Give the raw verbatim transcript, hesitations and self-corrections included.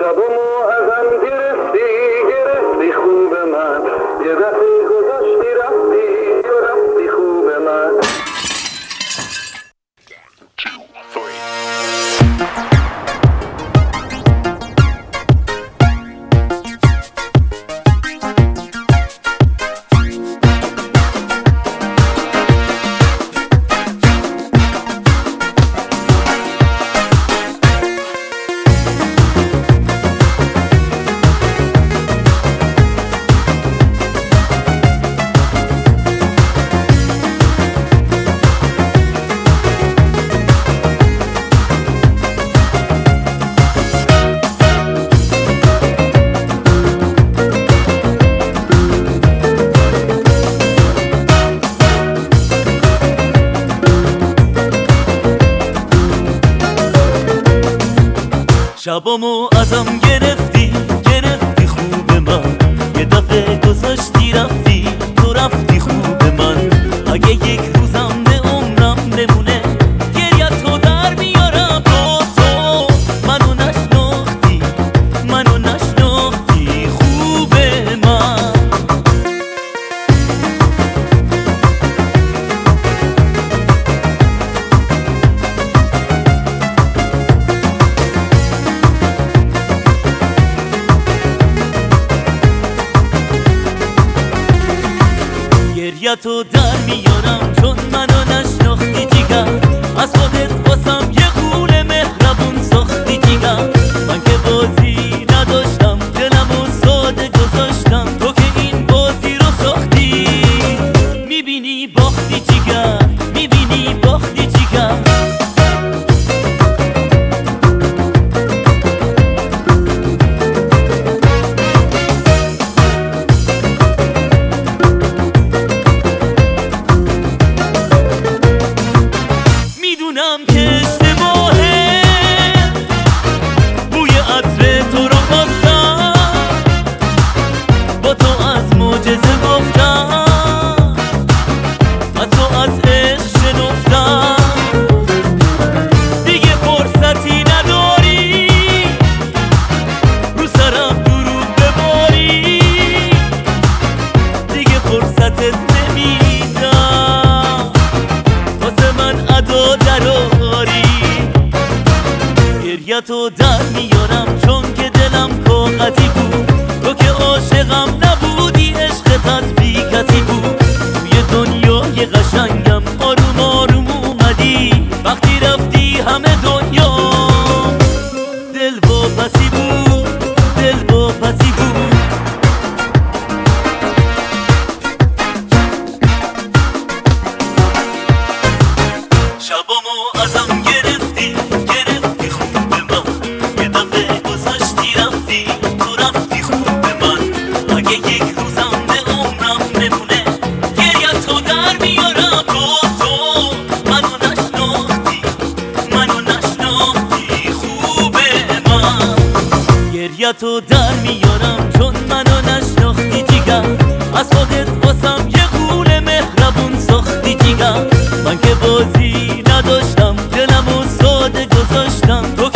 شبمو ازم گرفتی گرفتی خوب من، یه دفعه گذاشتی رفتی و رفتی خوب من. شبامو ازم گرفتی گرفتی خوب من، یه دفعه گذاشتی رفتی تو رفتی خوب من. اگه یک روزم به عمرم بمونه گریه‌تو در میارم. تو تو منو نشناختی منو نشناختی خوب من. گریه‌تو در میارم چون منو نشناختی جیگر. از خودت واسم یه غول مهربون ساختی جیگر. من که بازی نداشتم دلمو ساده گذاشتم، تو که این بازی رو ساختی. میبینی باختی جیگر میبینی باختی جیگر. میدونم که اشتباهه بوی عطر تو رو خواستم، با تو از معجزه گفتم، از تو از عشق شنفتم. دیگه فرصتی نداری رو سرم دروغ بباری، دیگه فرصتت نمیدم واسه من ادا دراری. گریه‌تو در میارم چون که دلم کاغذی بود، تو که عاشقم نبودی عشقت از بی کسی بود. توی دنیای قشنگم آروم آروم اومدی، وقتی رفتی همه دنیا دل واپسی بود دل واپسی بود. شبامو ازم گرفتی گرفتی خوب من، یه دفعه گذاشتی رفتی تو رفتی خوب من. اگه یک روزم به عمرم بمونه گریه‌تو در میارم. تو تو منو نشناختی منو نشناختی خوب من. گریه‌تو در میارم چون منو نشناختی جیگر. از خودت واسم یه غول مهربون ساختی جیگر. من که بازی نداشتم دلمو ساده گذاشتم، تو